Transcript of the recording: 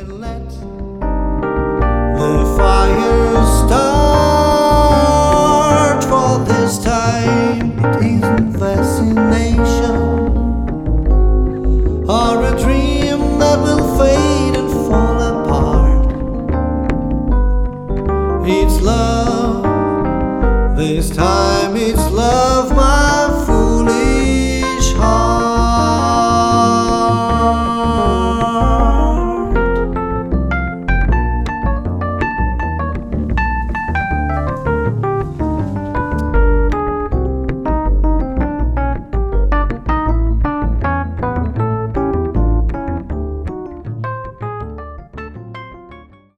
and let the fire start. For this time it isn't fascination or a dream that will fade